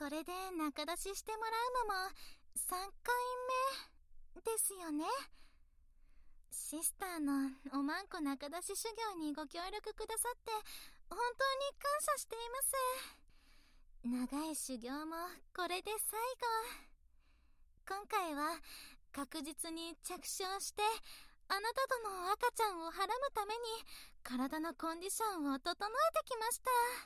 これで仲出ししてもらうのも3回目ですよね。シスターのおまんこ仲出し修行にご協力くださって本当に感謝しています。長い修行もこれで最後。今回は確実に着床してあなたとの赤ちゃんをはらむために体のコンディションを整えてきました。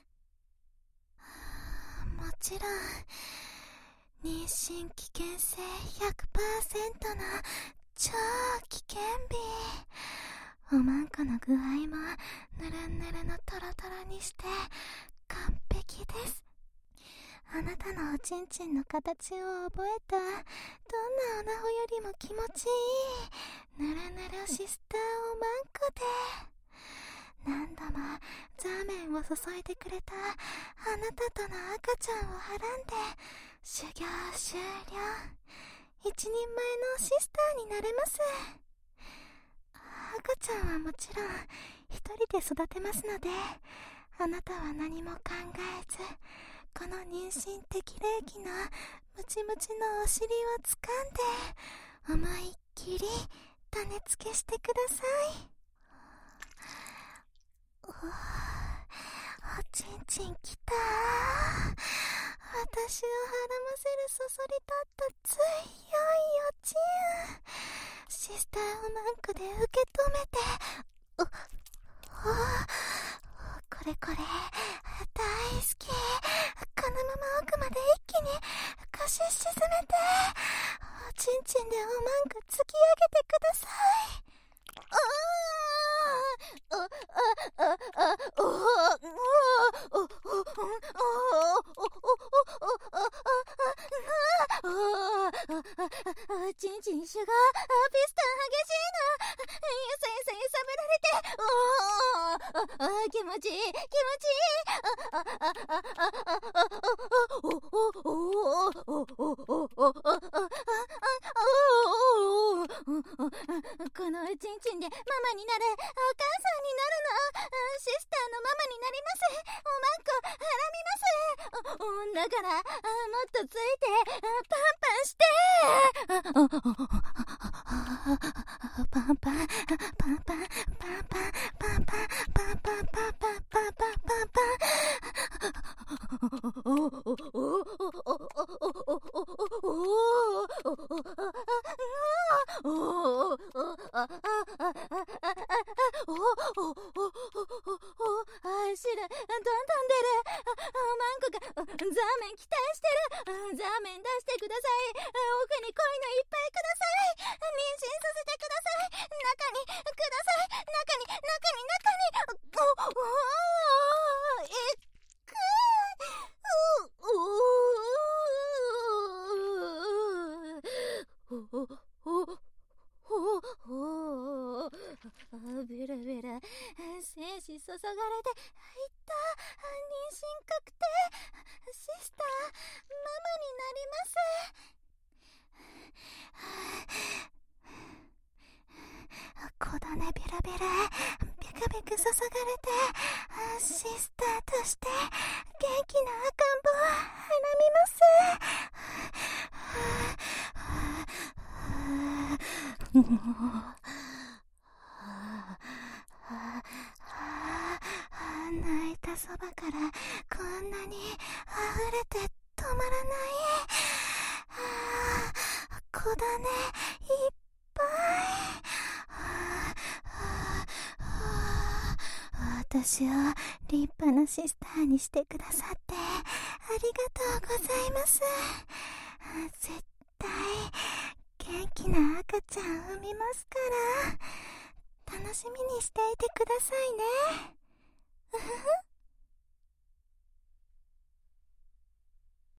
もちろん妊娠危険性 100% の超危険日。おまんこの具合もぬるぬるのトロトロにして完璧です。あなたのおちんちんの形を覚えたどんなおなほよりも気持ちいいぬるぬるシスターおまんこで、何度もザーメンを注いでくれたあなたとの赤ちゃんをはらんで修行終了。一人前のシスターになれます。赤ちゃんはもちろん一人で育てますので、あなたは何も考えずこの妊娠適齢期のムチムチのお尻を掴んで思いっきり種付けしてください。おちんちんきたー。私をはらませるそそり立った強いおちん。シスターおまんこで受け止めて、これ大好き。このまま奥まで一気に腰沈めておちんちんでおまんこ突き上げてください。ちんちんシュガーピスタン激しいな。揺さぶられて気持ちいい。このちんちんでママになる、お母さんになるの。シスターのママになります。おまんこはらみます。だからもっとついてパンパンして。パンパン汁どんどん出る。おまんこがザーメン期待してる。ザーメン出してください。奥に濃いのいっぱいください。妊娠させてください。中にください。中にベラベラ精子注がれていった。妊娠確定。シスターママになります。子種ベラベラビクビク注がれてシスターとして元気な赤ん坊をはらみます。泣いたそばからこんなに溢れて止まらない。子種いっぱい。私を立派なシスターにしてくださってありがとうございます。絶対元気な赤ちゃん産みますから楽しみにしていてくださいね。